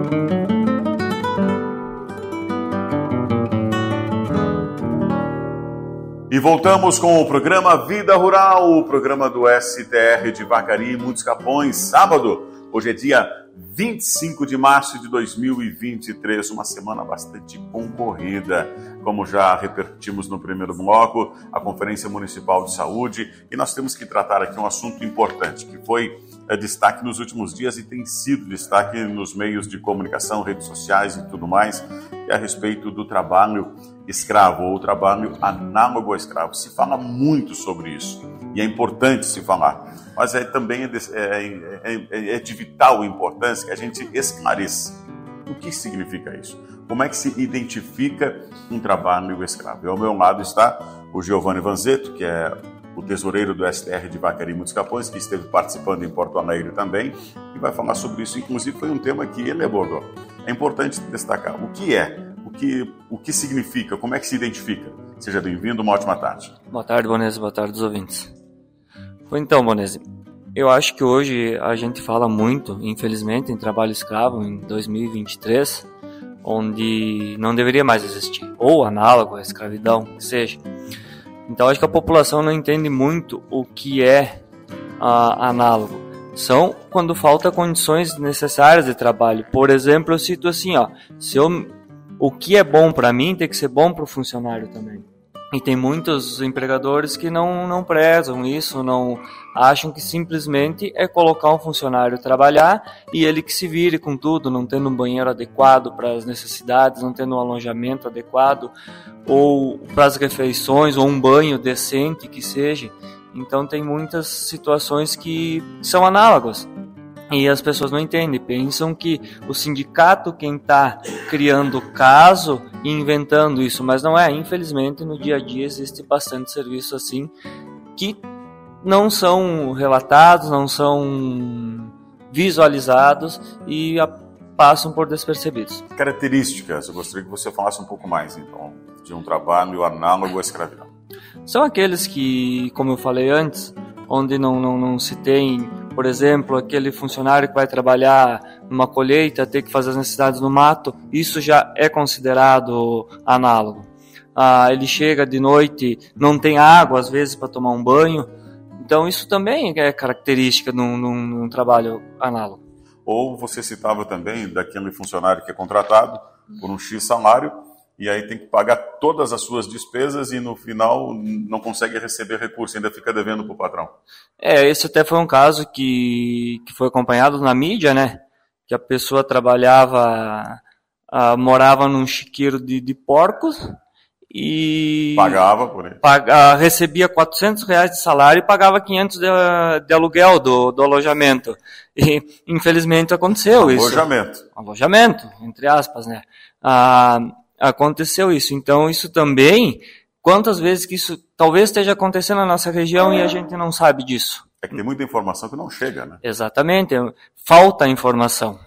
E voltamos com o programa Vida Rural, o programa do STR de Vacaria e Muitos Capões, sábado. Hoje é dia 25 de março de 2023, uma semana bastante concorrida. Como já repercutimos no primeiro bloco, a Conferência Municipal de Saúde, e nós temos que tratar aqui um assunto importante, que foi destaque nos últimos dias e tem sido destaque nos meios de comunicação, redes sociais e tudo mais, que é a respeito do trabalho escravo ou trabalho análogo ao escravo. Se fala muito sobre isso e é importante se falar, mas também é de vital importância que a gente esclareça o que significa isso. Como é que se identifica um trabalho escravo? Ao meu lado está o Giovanni Vanzetto, que é o tesoureiro do STR de Vacaria e Muitos Capões, que esteve participando em Porto Alegre também, e vai falar sobre isso. Inclusive foi um tema que ele abordou. É importante destacar o que é, o que significa, como é que se identifica. Seja bem-vindo, uma ótima tarde. Boa tarde, Bonese, boa tarde, os ouvintes. Então, Bonese, eu acho que hoje a gente fala muito, infelizmente, em trabalho escravo em 2023, onde não deveria mais existir, ou análogo à escravidão, que seja. Então, acho que a população não entende muito o que é análogo. São quando falta condições necessárias de trabalho. Por exemplo, eu cito assim, o que é bom para mim tem que ser bom para o funcionário também. E tem muitos empregadores que não prezam isso, não acham que simplesmente é colocar um funcionário trabalhar e ele que se vire com tudo, não tendo um banheiro adequado para as necessidades, não tendo um alojamento adequado, ou para as refeições, ou um banho decente que seja. Então tem muitas situações que são análogas. E as pessoas não entendem, pensam que o sindicato quem está criando o caso e inventando isso, mas não é. Infelizmente, no dia a dia existe bastante serviço assim que não são relatados, não são visualizados e passam por despercebidos. Características, eu gostaria que você falasse um pouco mais, então, de um trabalho análogo à escravidão. São aqueles que, como eu falei antes, onde não se tem, por exemplo, aquele funcionário que vai trabalhar numa colheita, ter que fazer as necessidades no mato, isso já é considerado análogo. Ele chega de noite, não tem água às vezes para tomar um banho, então isso também é característica de um trabalho análogo. Ou você citava também daquele funcionário que é contratado por um X salário, e aí tem que pagar todas as suas despesas e no final não consegue receber recurso, ainda fica devendo para o patrão. Esse até foi um caso que foi acompanhado na mídia, né? Que a pessoa trabalhava, morava num chiqueiro de porcos e pagava por ele. Recebia R$400 de salário e pagava 500 de aluguel do alojamento. E infelizmente aconteceu isso. Alojamento, entre aspas, né? Aconteceu isso. Então isso também, quantas vezes que isso talvez esteja acontecendo na nossa região e a gente não sabe disso. É que tem muita informação que não chega, né? Exatamente, falta informação.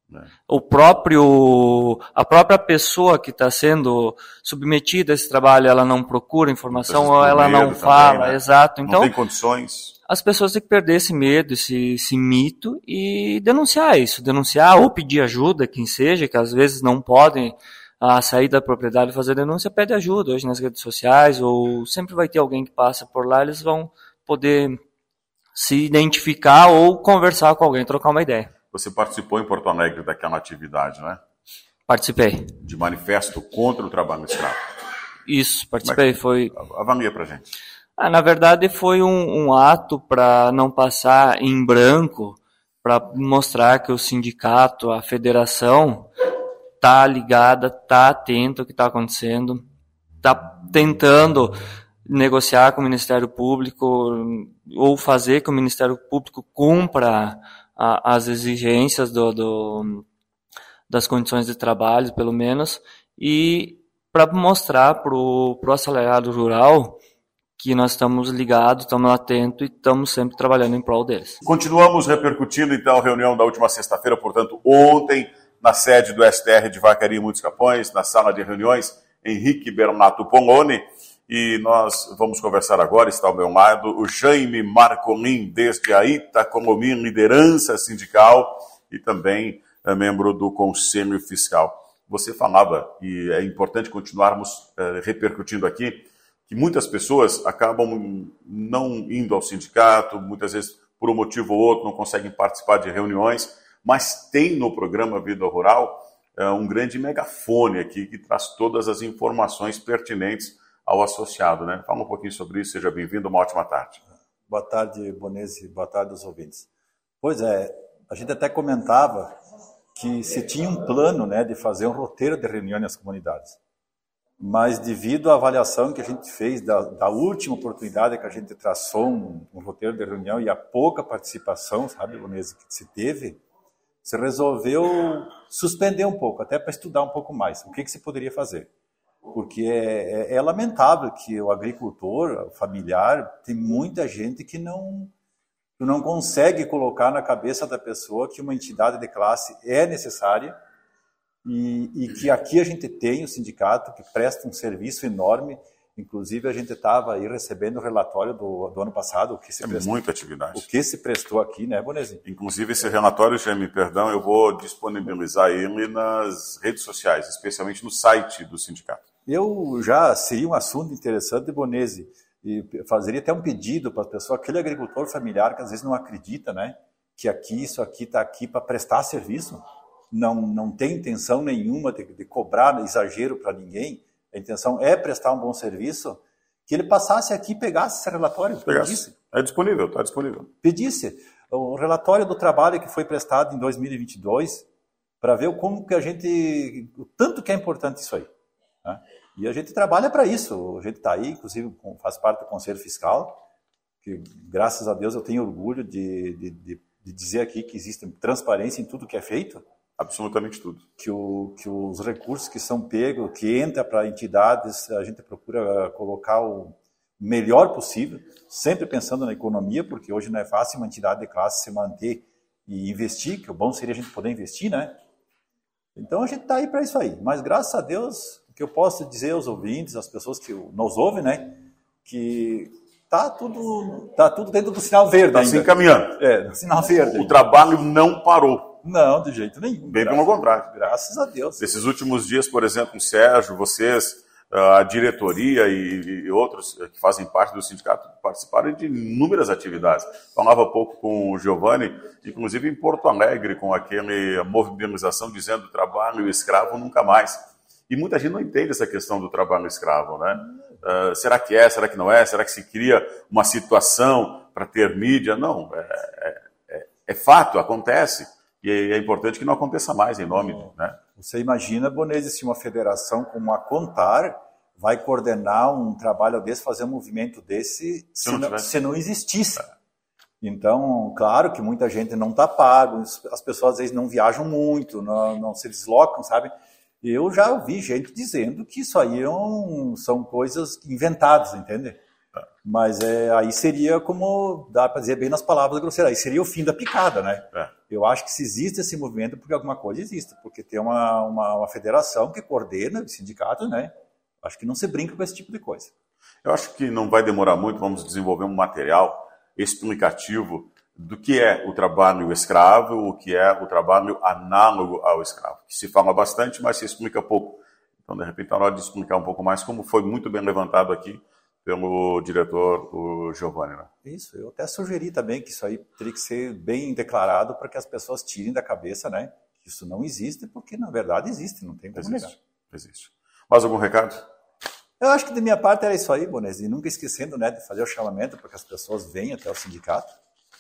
A própria pessoa que está sendo submetida a esse trabalho, ela não procura informação ou ela não fala, também, né? Exato. Então, não tem condições. As pessoas têm que perder esse medo, esse mito e denunciar isso. Denunciar ou pedir ajuda, quem seja, que às vezes não podem sair da propriedade e fazer denúncia, pede ajuda hoje nas redes sociais, ou sempre vai ter alguém que passa por lá, eles vão poder se identificar ou conversar com alguém, trocar uma ideia. Você participou em Porto Alegre daquela atividade, né? Participei. De manifesto contra o trabalho escravo. Isso, participei. Avalia pra gente. Na verdade foi um ato para não passar em branco, para mostrar que o sindicato, a federação, está ligada, está atento ao que está acontecendo, está tentando negociar com o Ministério Público ou fazer que o Ministério Público cumpra as exigências das condições de trabalho, pelo menos, e para mostrar para o assalariado rural que nós estamos ligados, estamos atentos e estamos sempre trabalhando em prol deles. Continuamos repercutindo, então, a reunião da última sexta-feira, portanto, ontem, na sede do STR de Vacaria e Muitos Capões, na sala de reuniões, Henrique Bernato Poloni, e nós vamos conversar agora, está ao meu lado, o Jaime Marcolin, desde a Itacolomi, liderança sindical, e também membro do Conselho Fiscal. Você falava, e é importante continuarmos repercutindo aqui, que muitas pessoas acabam não indo ao sindicato, muitas vezes por um motivo ou outro não conseguem participar de reuniões, mas tem no programa Vida Rural um grande megafone aqui que traz todas as informações pertinentes ao associado, né? Fala um pouquinho sobre isso, seja bem-vindo, uma ótima tarde. Boa tarde, Bonese, boa tarde aos ouvintes. Pois é, a gente até comentava que se tinha um plano, né, de fazer um roteiro de reunião nas comunidades. Mas devido à avaliação que a gente fez da última oportunidade que a gente traçou um roteiro de reunião e a pouca participação, sabe, Bonese, que se teve, se resolveu suspender um pouco, até para estudar um pouco mais o que se poderia fazer. Porque é lamentável que o agricultor, o familiar, tem muita gente que não consegue colocar na cabeça da pessoa que uma entidade de classe é necessária e que aqui a gente tem o sindicato que presta um serviço enorme. Inclusive, a gente estava aí recebendo o relatório do ano passado. O que se prestou, muita atividade. O que se prestou aqui, né, Bonezinho? Inclusive, esse relatório, já me perdão, eu vou disponibilizar ele nas redes sociais, especialmente no site do sindicato. Seria um assunto interessante, Bonese, e fazeria até um pedido para as pessoas, aquele agricultor familiar que às vezes não acredita, né, que isso aqui está aqui para prestar serviço, não tem intenção nenhuma de cobrar exagero para ninguém, a intenção é prestar um bom serviço, que ele passasse aqui e pegasse esse relatório. Pedisse. É disponível, está disponível. Pedisse o relatório do trabalho que foi prestado em 2022, para ver o tanto que é importante isso aí. Né? E a gente trabalha para isso, a gente está aí, inclusive faz parte do Conselho Fiscal, que graças a Deus eu tenho orgulho de dizer aqui que existe transparência em tudo que é feito. Absolutamente tudo. Que os recursos que são pegos, que entra para entidades, a gente procura colocar o melhor possível, sempre pensando na economia, porque hoje não é fácil uma entidade de classe se manter e investir, que o bom seria a gente poder investir, né? Então a gente está aí para isso aí. Mas graças a Deus, o que eu posso dizer aos ouvintes, às pessoas que nos ouvem, né? Que tá tudo dentro do sinal verde ainda. Está se encaminhando. Do sinal verde. O trabalho não parou. Não, de jeito nenhum. Bem pelo contrário. Graças a Deus. Nesses últimos dias, por exemplo, o Sérgio, vocês, a diretoria e outros que fazem parte do sindicato participaram de inúmeras atividades. Falava há pouco com o Giovanni, inclusive em Porto Alegre, com aquela mobilização dizendo trabalho escravo nunca mais. E muita gente não entende essa questão do trabalho escravo, né? Será que é? Será que não é? Será que se cria uma situação para ter mídia? Não, é fato, acontece. E é importante que não aconteça mais em nome, né? Você imagina, Bonese, se uma federação como a Contar vai coordenar um trabalho desse, fazer um movimento desse, se não existisse. Então, claro que muita gente não está pago, as pessoas às vezes não viajam muito, não se deslocam, sabe? Eu já ouvi gente dizendo que isso aí são coisas inventadas, entende? Mas aí seria, como dá para dizer bem nas palavras grosseiras, aí seria o fim da picada, né? Eu acho que se existe esse movimento, porque alguma coisa existe, porque tem uma federação que coordena os sindicatos, né? Acho que não se brinca com esse tipo de coisa. Eu acho que não vai demorar muito, vamos desenvolver um material explicativo do que é o trabalho escravo, o que é o trabalho análogo ao escravo, que se fala bastante, mas se explica pouco. Então, de repente, é hora de explicar um pouco mais, como foi muito bem levantado aqui pelo diretor, o Giovanni. Né? Isso, eu até sugeri também que isso aí teria que ser bem declarado para que as pessoas tirem da cabeça, né? Que isso não existe, porque na verdade existe, não tem como negar. Existe. Mais algum recado? Eu acho que da minha parte era isso aí, Bonese, e nunca esquecendo, né, de fazer o chamamento para que as pessoas venham até o sindicato,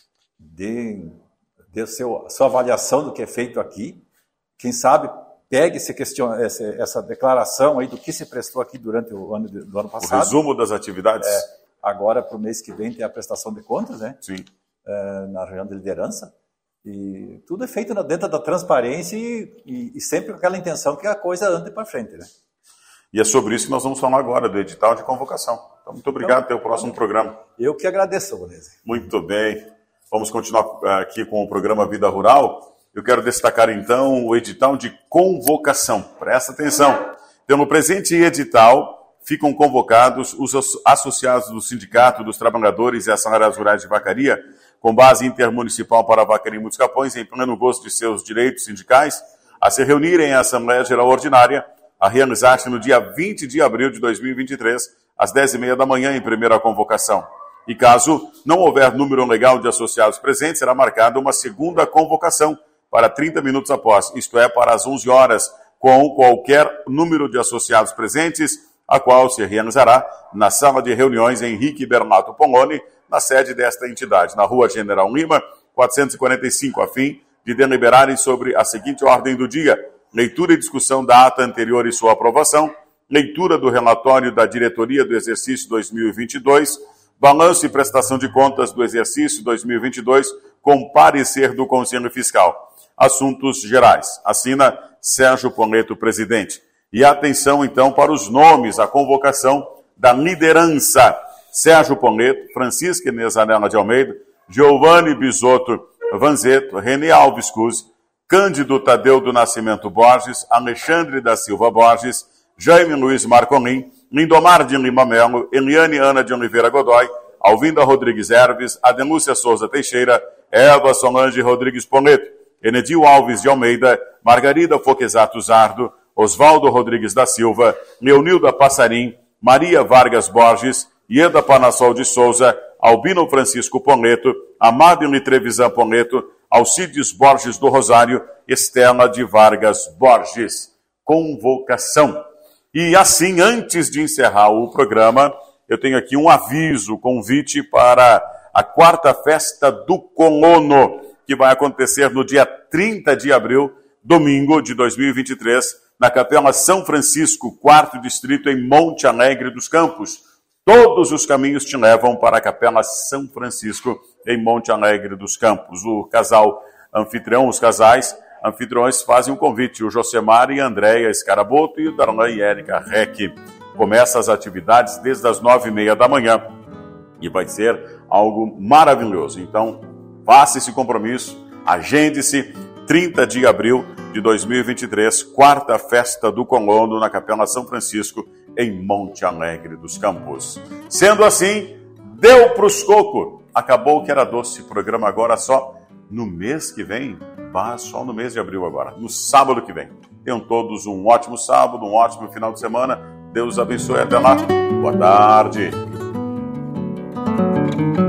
dê sua avaliação do que é feito aqui, quem sabe pegue essa declaração aí do que se prestou aqui durante o ano do ano passado. O resumo das atividades. Agora, para o mês que vem, tem a prestação de contas, né? Sim. Na reunião de liderança. E tudo é feito dentro da transparência e sempre com aquela intenção que a coisa ande para frente, né? E é sobre isso que nós vamos falar agora, do edital de convocação. Então, muito obrigado pelo próximo programa. Eu que agradeço, Bonese. Muito bem. Vamos continuar aqui com o programa Vida Rural. Eu quero destacar, então, o edital de convocação. Presta atenção. Pelo presente edital, ficam convocados os associados do Sindicato dos Trabalhadores e Assalariados Rurais de Vacaria com base intermunicipal para Vacaria e Muitos Capões, em pleno gozo de seus direitos sindicais, a se reunirem em Assembleia Geral Ordinária, a realizar-se no dia 20 de abril de 2023, às 10h30 da manhã, em primeira convocação. E caso não houver número legal de associados presentes, será marcada uma segunda convocação para 30 minutos após, isto é, para as 11 horas, com qualquer número de associados presentes, a qual se realizará na sala de reuniões Henrique Bernato Pomone, na sede desta entidade, na Rua General Lima, 445, a fim de deliberarem sobre a seguinte ordem do dia: leitura e discussão da ata anterior e sua aprovação, leitura do relatório da diretoria do exercício 2022, balanço e prestação de contas do exercício 2022, com parecer do Conselho Fiscal. Assuntos gerais. Assina Sérgio Poleto, presidente. E atenção, então, para os nomes, a convocação da liderança: Sérgio Poleto, Francisca Nezanella de Almeida, Giovanni Bisotto Vanzeto, René Alves Cuse, Cândido Tadeu do Nascimento Borges, Alexandre da Silva Borges, Jaime Luiz Marcolin, Lindomar de Lima Melo, Eliane Ana de Oliveira Godoy, Alvinda Rodrigues Herves, Adenúcia Souza Teixeira, Eva Solange Rodrigues Poleto, Enedil Alves de Almeida, Margarida Foquesato Zardo, Osvaldo Rodrigues da Silva, Leonilda Passarim, Maria Vargas Borges, Ieda Panassol de Souza, Albino Francisco Poleto, Amádio Trevisan Poleto, Alcides Borges do Rosário, Estela de Vargas Borges. Convocação. E assim, antes de encerrar o programa, eu tenho aqui um aviso, convite para a quarta festa do Colono, que vai acontecer no dia 30 de abril, domingo de 2023, na Capela São Francisco, 4º Distrito, em Monte Alegre dos Campos. Todos os caminhos te levam para a Capela São Francisco, em Monte Alegre dos Campos. O casal anfitrião, os casais anfitriões fazem um convite, o Josemar e a Andréia Scaraboto e o Darlan e Érica Reck. Começa as atividades desde as 9h30 da manhã e vai ser algo maravilhoso. Então, faça esse compromisso, agende-se, 30 de abril de 2023, quarta festa do Colono na Capela São Francisco, em Monte Alegre dos Campos. Sendo assim, deu pros coco. Acabou que era doce. Programa agora só no mês que vem. Só no mês de abril agora, no sábado que vem. Tenham todos um ótimo sábado, um ótimo final de semana. Deus abençoe. Até lá. Boa tarde.